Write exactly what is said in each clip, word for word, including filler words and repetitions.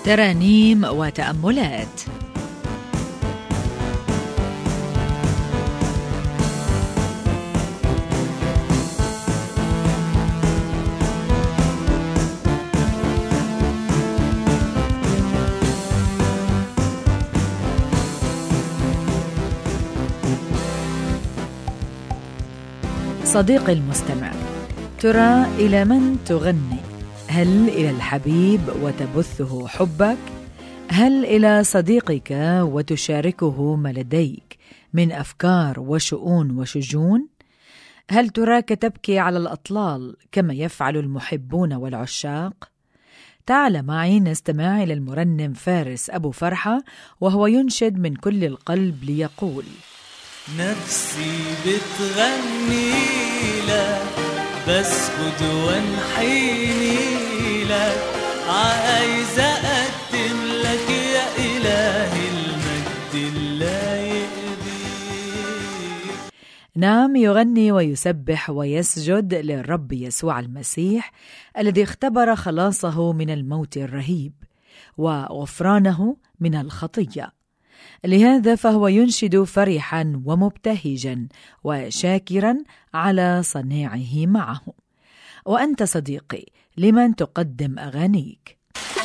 ترانيم وتأملات. صديقي المستمع، ترى إلى من تغني؟ هل إلى الحبيب وتبثه حبك؟ هل إلى صديقك وتشاركه ما لديك من أفكار وشؤون وشجون؟ هل تراك تبكي على الأطلال كما يفعل المحبون والعشاق؟ تعال معي نستمع إلى المرنم فارس أبو فرحة وهو ينشد من كل القلب ليقول: نفسي بتغني لك، بسجد وانحني لك، عايز أقدم لك يا إلهي المجد اللايق بيك. نعم، يغني ويسبح ويسجد للرب يسوع المسيح الذي اختبر خلاصه من الموت الرهيب وغفرانه من الخطية. لهذا فهو ينشد فرحا ومبتهجا وشاكرا على صنيعه معه. وأنت صديقي، لمن تقدم أغانيك؟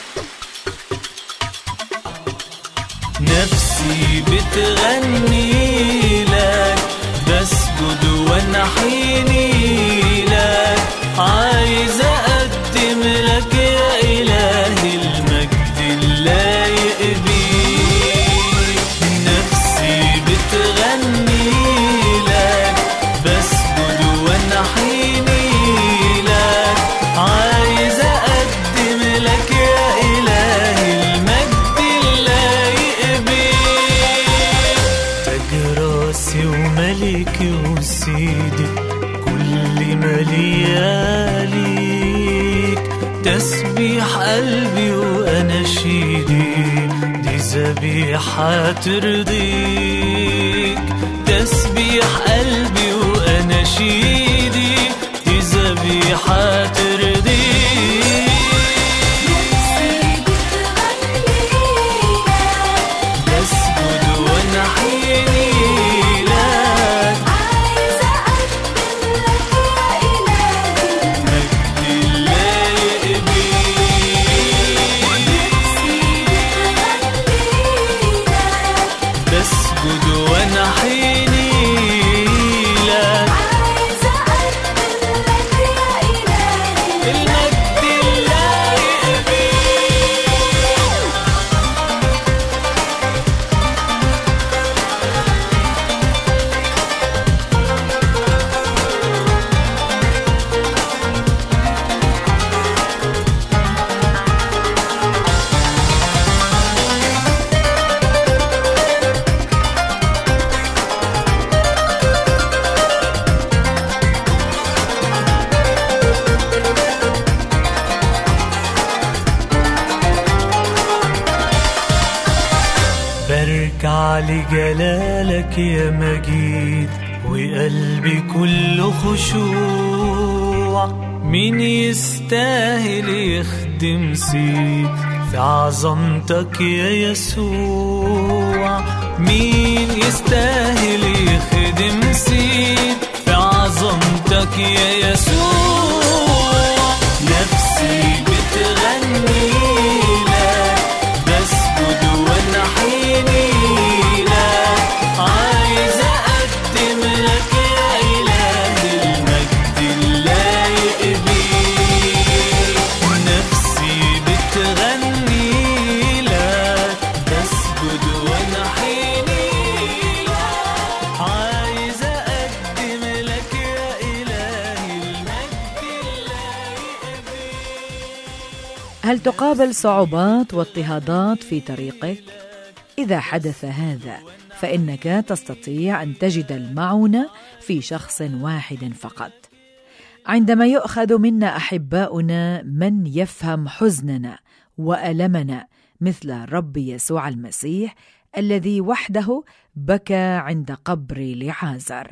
نفسي بتغني لك، بسجد وانحني لك، عايز أقدم لك يا إلهي المجد اللايق بيك. بتغني لك، بسجد وانحني لك، عايز أقدم لك يا إلهي المجد اللايق بيك. تاج راسي وملكي وسيدي، كل ملياليك، تسبيح قلبي وأناشيدي، دي ذبيحة ترضيك. تسبيح قلبي وأناشيدي، دي ذبيحة ترضيك. بسجد وانحني لك، عايز أقدم لك يا إلهي المجد اللايق بيك. بسجد وانحني لك، عايز أقدم لك يا إلهي المجد اللايق بيك. بركع لجلالك يا مجيد، وقلبي كله خشوع. مين يستاهل يخدم سيد في عظمتك يا يسوع؟ مين يستاهل يخدم سيد في عظمتك يا يسوع؟ نفسي بتغني لك، بسجد وانحني لك، عايز أقدم لك يا إلهي المجد اللايق بيك. نفسي بتغني لك، بسجد وانحني لك، عايز أقدم لك يا إلهي المجد اللايق بيك. هل تقابل صعوبات واضطهادات في طريقك؟ إذا حدث هذا فإنك تستطيع أن تجد المعونة في شخص واحد فقط. عندما يؤخذ منا أحباؤنا من يفهم حزننا وألمنا مثل الرب يسوع المسيح الذي وحده بكى عند قبر لعازر.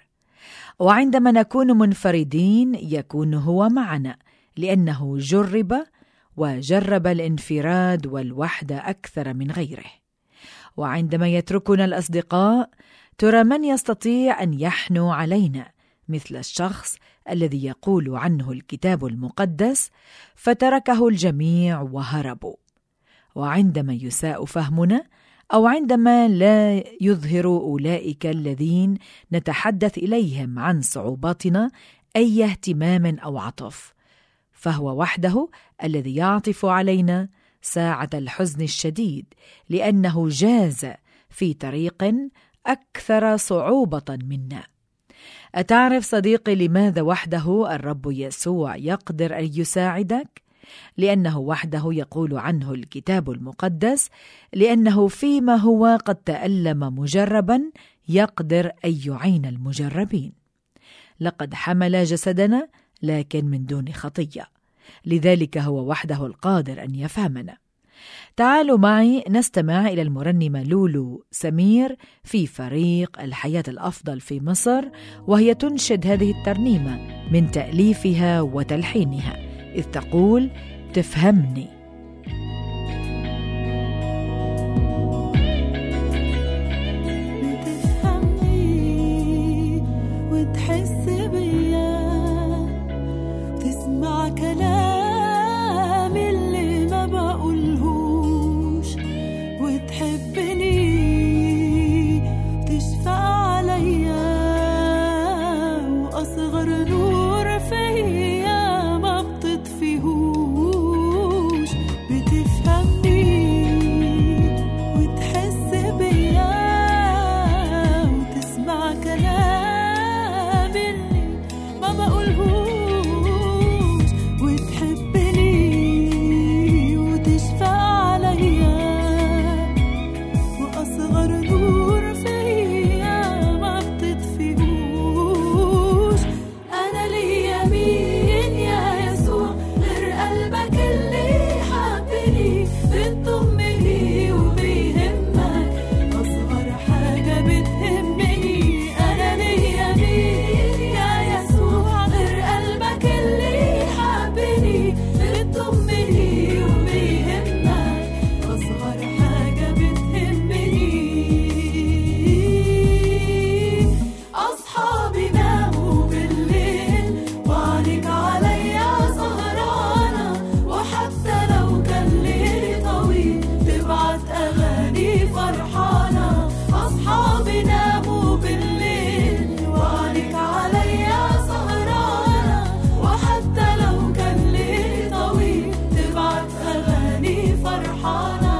وعندما نكون منفردين يكون هو معنا، لأنه جرب وجرب الانفراد والوحدة أكثر من غيره. وعندما يتركنا الأصدقاء، ترى من يستطيع أن يحنو علينا مثل الشخص الذي يقول عنه الكتاب المقدس فتركه الجميع وهربوا؟ وعندما يساء فهمنا أو عندما لا يظهر أولئك الذين نتحدث إليهم عن صعوباتنا أي اهتمام أو عطف، فهو وحده الذي يعطف علينا ساعة الحزن الشديد، لأنه جاز في طريق أكثر صعوبة منا. أتعرف صديقي لماذا وحده الرب يسوع يقدر أن يساعدك؟ لأنه وحده يقول عنه الكتاب المقدس لأنه فيما هو قد تألم مجربا يقدر أن يعين المجربين. لقد حمل جسدنا لكن من دون خطية، لذلك هو وحده القادر أن يفهمنا. تعالوا معي نستمع إلى المرنمة لولو سمير في فريق الحياة الأفضل في مصر، وهي تنشد هذه الترنيمة من تأليفها وتلحينها، إذ تقول: تفهمني. تفهمني وتحس بيا، تسمع كلام اللي ما بقولهوش، وتحبني وتشفع عليا، وأصغر نور فيا ما بتطفيهوش. بتفهمني وتحس بيا، وتسمع كلام اللي ما بقولهوش، وتحبني وتشفع عليا، وأصغر نور فيا ما بتطفيهوش. أنا ليا مين يا يسوع غير قلبك اللي حبني، بتضمني وبيهمك أصغر حاجة بتهمني. أنا ليا مين يا يسوع غير قلبك اللي حبني، بتضمني وبيهمك أصغر حاجة بتهمني. أصحابي ناموا بالليل وعينيك عليا سهرانة، وحتى لو كان ليلي طويل تبعت أغاني فرحانة. أصحابي ناموا بالليل وعينيك عليا سهرانة، وحتى لو كان ليلي طويل تبعت أغاني فرحانة.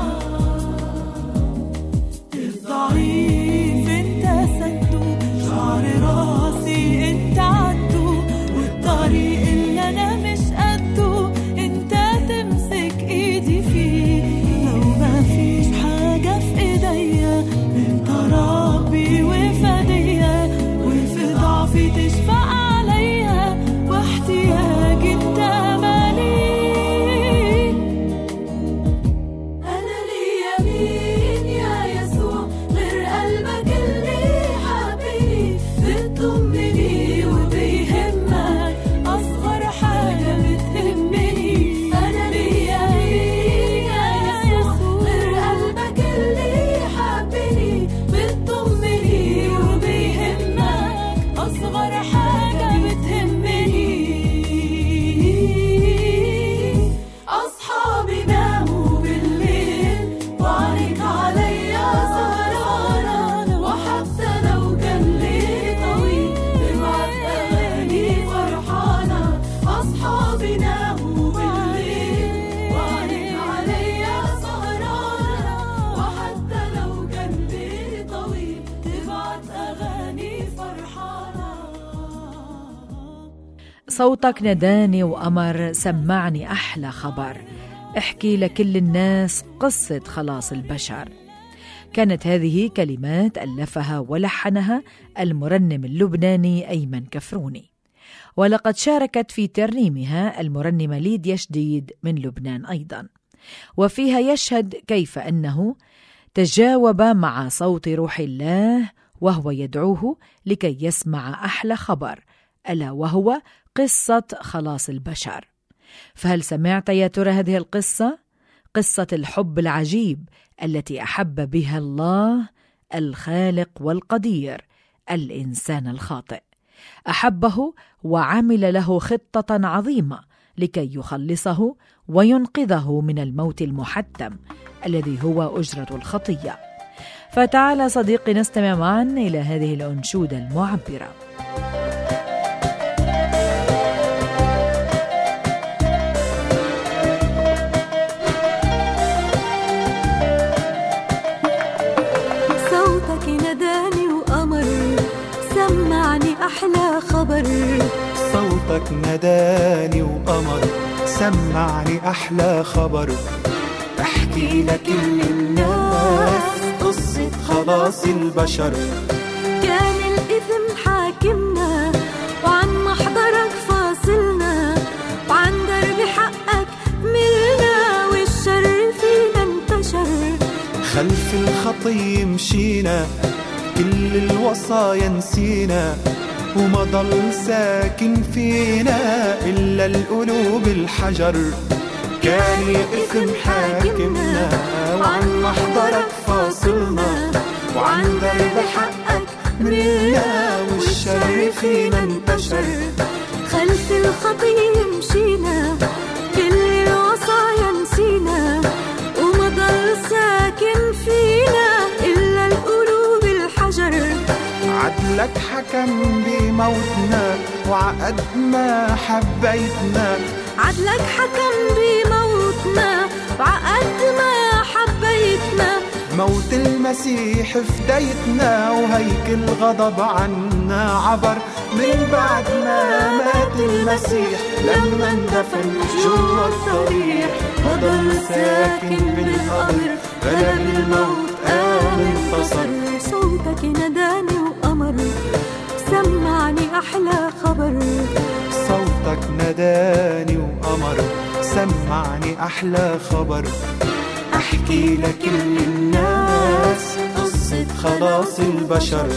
الضعيف انت سدته، شعر راسي انت عدته، والطريق اللي انا مش قده انت تمسك ايدي فيه. لو ما فيش حاجة في ايديا انت ربي وفدية، وفي ضعفي تشفع عليا، واحتياجي انت مالي. أنا ليا مين يا يسوع غير قلبك اللي حبني، بتضمني وبيهمك أصغر حاجة بتهمني. أنا ليا مين يا يسوع غير قلبك اللي حبني، بتضمني وبيهمك أصغر حاجة بتهمني. أصحابي ناموا بالليل وعينيك عليا سهرانة، وحتى لو كان ليلي طويل تبعت أغاني فرحانة. أصحابي ناموا بالليل وعينيك عليا سهرانة، وحتى لو كان ليلي طويل تبعت أغاني فرحانة. صوتك نداني وأمر، سمعني أحلى خبر، احكي لكل الناس قصة خلاص البشر. كانت هذه كلمات ألفها ولحنها المرنم اللبناني أيمن كفروني، ولقد شاركت في ترنيمها المرنمة ليديا شديد من لبنان أيضا، وفيها يشهد كيف أنه تجاوب مع صوت روح الله وهو يدعوه لكي يسمع أحلى خبر، ألا وهو قصة خلاص البشر. فهل سمعت يا ترى هذه القصة؟ قصة الحب العجيب التي أحب بها الله الخالق والقدير الإنسان الخاطئ. أحبه وعمل له خطة عظيمة لكي يخلصه وينقذه من الموت المحتم الذي هو أجرة الخطية. فتعال صديقي نستمع معا إلى هذه الأنشودة المعبرة. صوتك نداني وأمر سمعني أحلى خبر. صوتك نداني وأمر سمعني أحلى خبر. أحكي لكل الناس قصة خلاص البشر. كان الإثم حاكمنا وعن محضرك فاصلنا، وعن درب حقك ملنا والشر فينا انتشر. خلف الخطي مشينا كل الوصايا نسينا، وما ضل ساكن فينا إلا القلوب الحجر. كان الإثم حاكمنا وعن محضرك فاصلنا، وعن درب حقك ملنا والشر فينا انتشر. خلف الخطي مشينا كل الوصايا نسينا، وما ضل ساكن فينا إلا القلوب الحجر. عدلك حكم بموتنا وعقد ما حبيتنا. عدلك حكم بموتنا وعقد ما حبيتنا. موت المسيح فديتنا وهيك الغضب عنا عبر. من بعد ما مات المسيح لما اندفن جوا الضريح، وضل ساكن بالقبر غلب الموت قام انتصر. صوتك نداني وأمر سمعني أحلى خبر. صوتك نداني وأمر سمعني أحلى خبر. أحكي لكل الناس قصة خلاص البشر.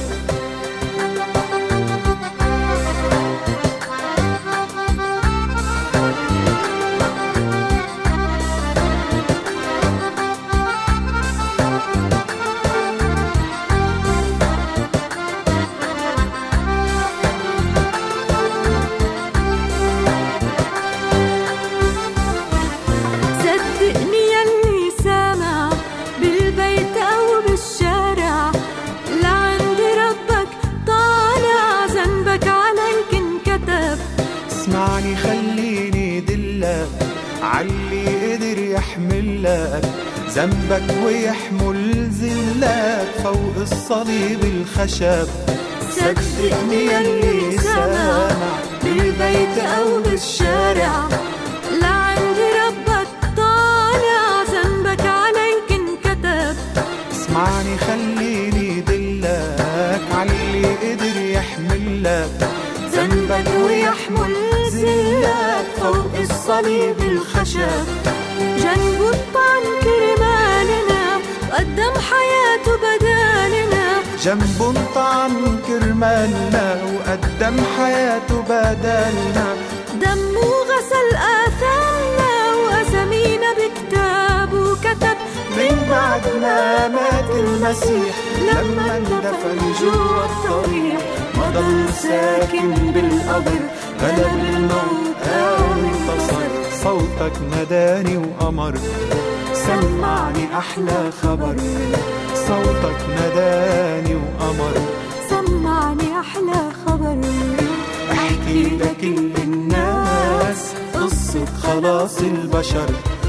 اسمعني خليني دلك عاللي قدر يحملك ذنبك ويحمل ذلك فوق الصليب الخشب. صدقني يلي سامع بالبيت أو بالشارع، لعند ربك طالع ذنبك عليك انكتب. اسمعني خليني دلك عاللي قدر يحملك ذنبك ويحمل ذلك فوق الصليب الخشب. جنبه الطعن كرمالنا وقدم حياته بدالنا. جنبه طعن كرمالنا وقدم حياته بدالنا. دمه غسل آثامنا وأسامينا بكتابه كتب. من بعد ما مات المسيح لما اندفن جوا الضريح، وضل ساكن بالقبر غلب الموت قام انتصر. صوتك نداني وأمر سمعني أحلى خبر. صوتك نداني وأمر سمعني أحلى خبر. أحكي لكل الناس قصة خلاص البشر.